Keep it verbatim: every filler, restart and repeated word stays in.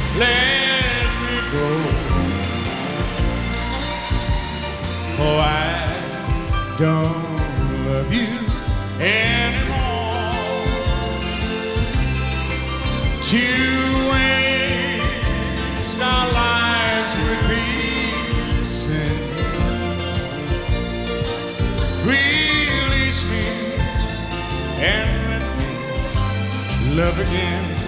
let me go. For I don't love you anymore. To waste our lives would be a sin. Release me and let me love again.